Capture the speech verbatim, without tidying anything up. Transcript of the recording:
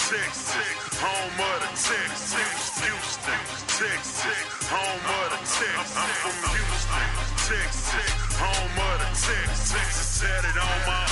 Texas, home of the Texas. Houston, Texas, home of the Texas. I'm from Houston, Texas, home of the Texas. Set it on my